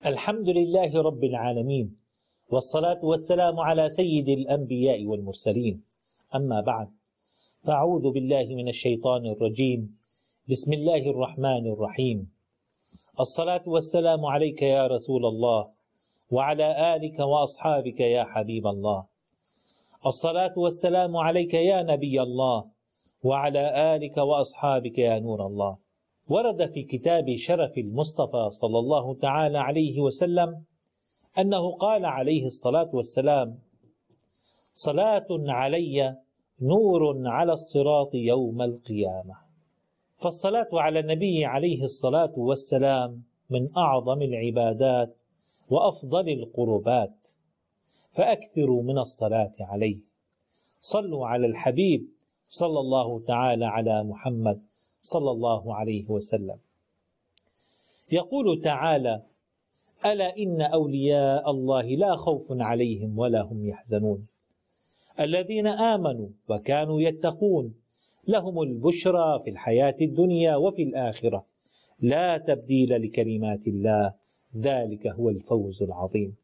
الحمد لله رب العالمين، والصلاة والسلام على سيد الأنبياء والمرسلين. أما بعد، فأعوذ بالله من الشيطان الرجيم. بسم الله الرحمن الرحيم. الصلاة والسلام عليك يا رسول الله، وعلى آلك وأصحابك يا حبيب الله. الصلاة والسلام عليك يا نبي الله، وعلى آلك وأصحابك يا نور الله. ورد في كتاب شرف المصطفى صلى الله تعالى عليه وسلم أنه قال عليه الصلاة والسلام: صلاة علي نور على الصراط يوم القيامة. فالصلاة على النبي عليه الصلاة والسلام من أعظم العبادات وأفضل القربات، فأكثروا من الصلاة عليه. صلوا على الحبيب صلى الله تعالى على محمد صلى الله عليه وسلم. يقول تعالى: ألا إن أولياء الله لا خوف عليهم ولا هم يحزنون، الذين آمنوا وكانوا يتقون لهم البشرى في الحياة الدنيا وفي الآخرة، لا تبديل لكلمات الله، ذلك هو الفوز العظيم.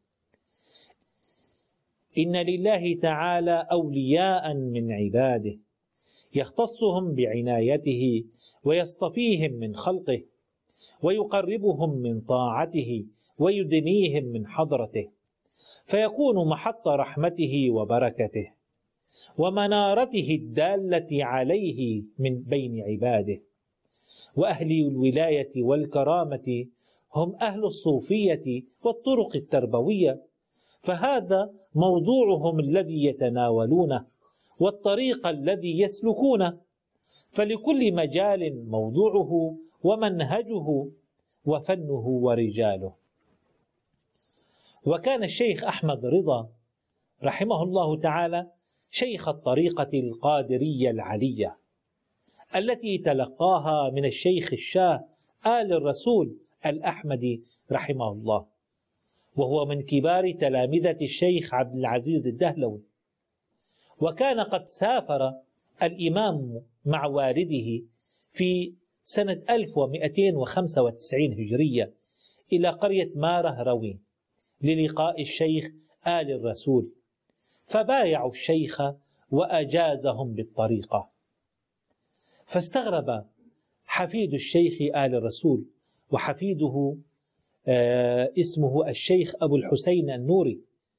إن لله تعالى أولياء من عباده يختصهم بعنايته ويصطفيهم من خلقه ويقربهم من طاعته ويدنيهم من حضرته، فيكون محط رحمته وبركته ومنارته الدالة عليه من بين عباده. وأهل الولاية والكرامة هم أهل الصوفية والطرق التربوية، فهذا موضوعهم الذي يتناولونه والطريق الذي يسلكونه، فلكل مجال موضوعه ومنهجه وفنه ورجاله. وكان الشيخ أحمد رضا رحمه الله تعالى شيخ الطريقة القادرية العلية التي تلقاها من الشيخ الشاه آل الرسول الأحمدي رحمه الله، وهو من كبار تلامذة الشيخ عبد العزيز الدهلوي. وكان قد سافر الإمام مع والده في سنة 1295 هجرية إلى قرية ماره روي للقاء الشيخ آل الرسول، فبايعوا الشيخ وأجازهم بالطريقة. فاستغرب حفيد الشيخ آل الرسول، وحفيده اسمه الشيخ أبو الحسين النوري،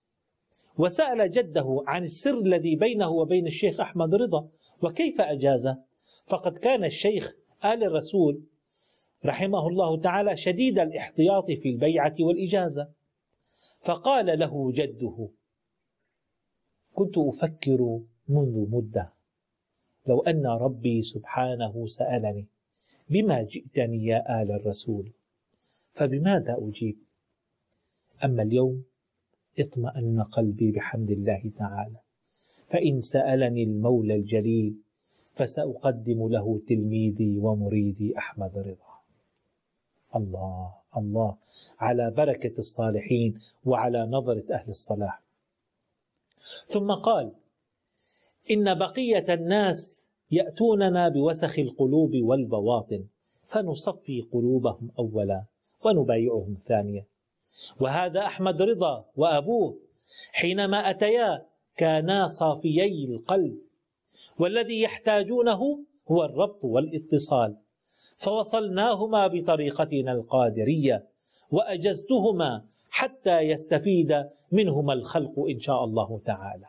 وسأل جده عن السر الذي بينه وبين الشيخ أحمد رضا وكيف أجازه، فقد كان الشيخ آل الرسول رحمه الله تعالى شديد الاحتياط في البيعة والإجازة. فقال له جده: كنت أفكر منذ مدة لو أن ربي سبحانه سألني بما جئتني يا آل الرسول فبماذا أجيب؟ أما اليوم اطمأن قلبي بحمد الله تعالى، فإن سألني المولى الجليل فسأقدم له تلميذي ومريدي أحمد رضا. الله الله على بركة الصالحين وعلى نظرة أهل الصلاح. ثم قال: إن بقية الناس يأتوننا بوسخ القلوب والبواطن، فنصفي قلوبهم أولا ونبايعهم ثانيا. وهذا أحمد رضا وأبوه حينما أتيا كانا صافيي القلب، والذي يحتاجونه هو الربط والاتصال، فوصلناهما بطريقتنا القادرية وأجزتهما حتى يستفيد منهما الخلق إن شاء الله تعالى.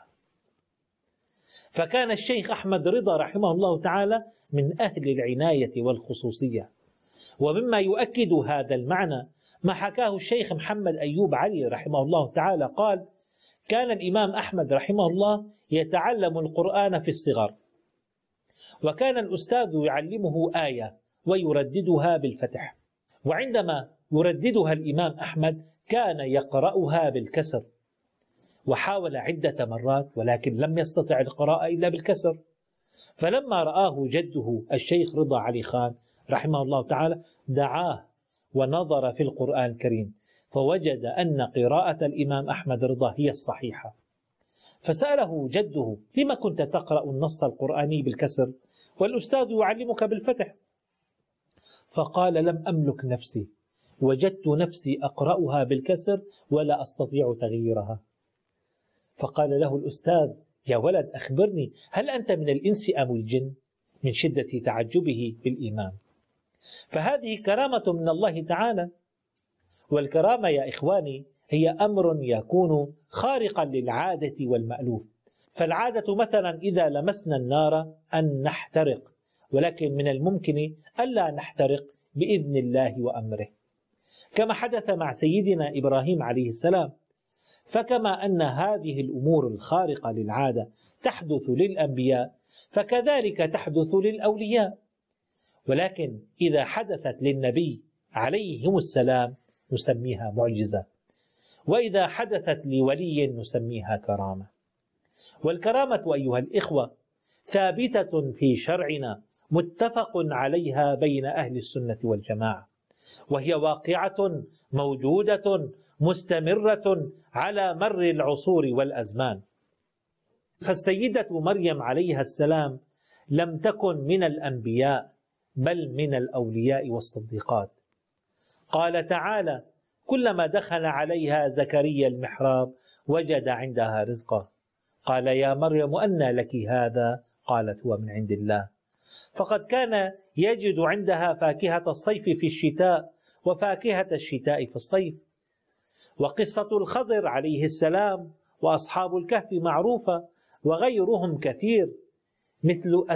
فكان الشيخ أحمد رضا رحمه الله تعالى من أهل العناية والخصوصية. ومما يؤكد هذا المعنى ما حكاه الشيخ محمد أيوب علي رحمه الله تعالى قال: كان الإمام أحمد رحمه الله يتعلم القرآن في الصغر، وكان الأستاذ يعلمه آية ويرددها بالفتح، وعندما يرددها الإمام أحمد كان يقرأها بالكسر، وحاول عدة مرات ولكن لم يستطع القراءة إلا بالكسر. فلما رآه جده الشيخ رضا علي خان رحمه الله تعالى دعاه ونظر في القرآن الكريم فوجد أن قراءة الإمام أحمد رضا هي الصحيحة، فسأله جده: لما كنت تقرأ النص القرآني بالكسر والأستاذ يعلمك بالفتح؟ فقال: لم أملك نفسي وجدت نفسي أقرأها بالكسر ولا أستطيع تغييرها. فقال له الأستاذ: يا ولد، أخبرني، هل أنت من الإنس أم الجن؟ من شدة تعجبه بالإمام. فهذه كرامة من الله تعالى. والكرامة يا إخواني هي أمر يكون خارقا للعادة والمألوف. فالعادة مثلا إذا لمسنا النار أن نحترق، ولكن من الممكن ألا نحترق بإذن الله وأمره، كما حدث مع سيدنا إبراهيم عليه السلام. فكما أن هذه الأمور الخارقة للعادة تحدث للأنبياء، فكذلك تحدث للأولياء. ولكن إذا حدثت للنبي عليهم السلام نسميها معجزة، وإذا حدثت لولي نسميها كرامة. والكرامة أيها الإخوة ثابتة في شرعنا متفق عليها بين أهل السنة والجماعة، وهي واقعة موجودة مستمرة على مر العصور والأزمان. فالسيدة مريم عليها السلام لم تكن من الأنبياء بل من الأولياء والصديقات. قال تعالى: كلما دخل عليها زكريا المحراب وجد عندها رزقا قال يا مريم أنى لك هذا؟ قالت هو من عند الله. فقد كان يجد عندها فاكهة الصيف في الشتاء وفاكهة الشتاء في الصيف. وقصة الخضر عليه السلام وأصحاب الكهف معروفة، وغيرهم كثير، مثل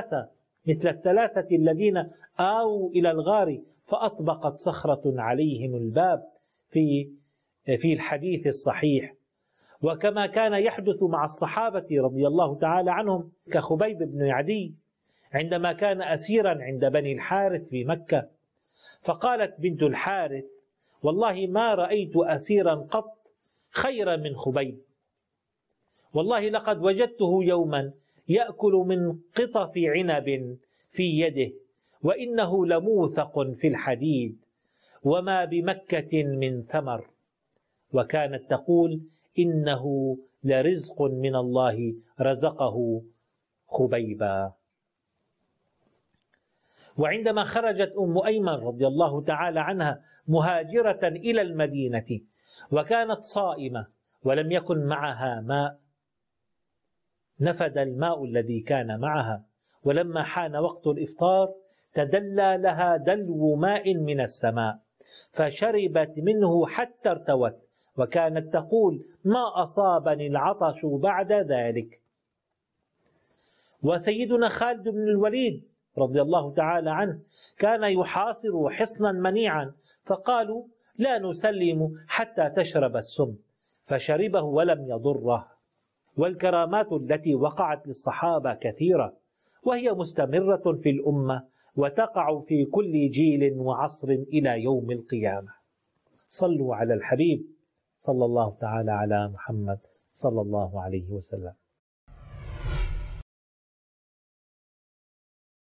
الثلاثة الذين آووا إلى الغار فأطبقت صخرة عليهم الباب في الحديث الصحيح. وكما كان يحدث مع الصحابة رضي الله تعالى عنهم كخبيب بن عدي عندما كان أسيرا عند بني الحارث في مكة، فقالت بنت الحارث: والله ما رأيت أسيرا قط خيرا من خبيب، والله لقد وجدته يوما يأكل من قطف عنب في يده وإنه لموثق في الحديد وما بمكة من ثمر. وكانت تقول: إنه لرزق من الله رزقه خبيبا. وعندما خرجت أم أيمن رضي الله تعالى عنها مهاجرة إلى المدينة وكانت صائمة ولم يكن معها ماء، نفد الماء الذي كان معها، ولما حان وقت الإفطار تدلى لها دلو ماء من السماء فشربت منه حتى ارتوت، وكانت تقول: ما أصابني العطش بعد ذلك. وسيدنا خالد بن الوليد رضي الله تعالى عنه كان يحاصر حصنا منيعا، فقالوا: لا نسلم حتى تشرب السم، فشربه ولم يضره. والكرامات التي وقعت للصحابة كثيرة، وهي مستمرة في الأمة وتقع في كل جيل وعصر إلى يوم القيامة. صلوا على الحبيب صلى الله تعالى على محمد صلى الله عليه وسلم.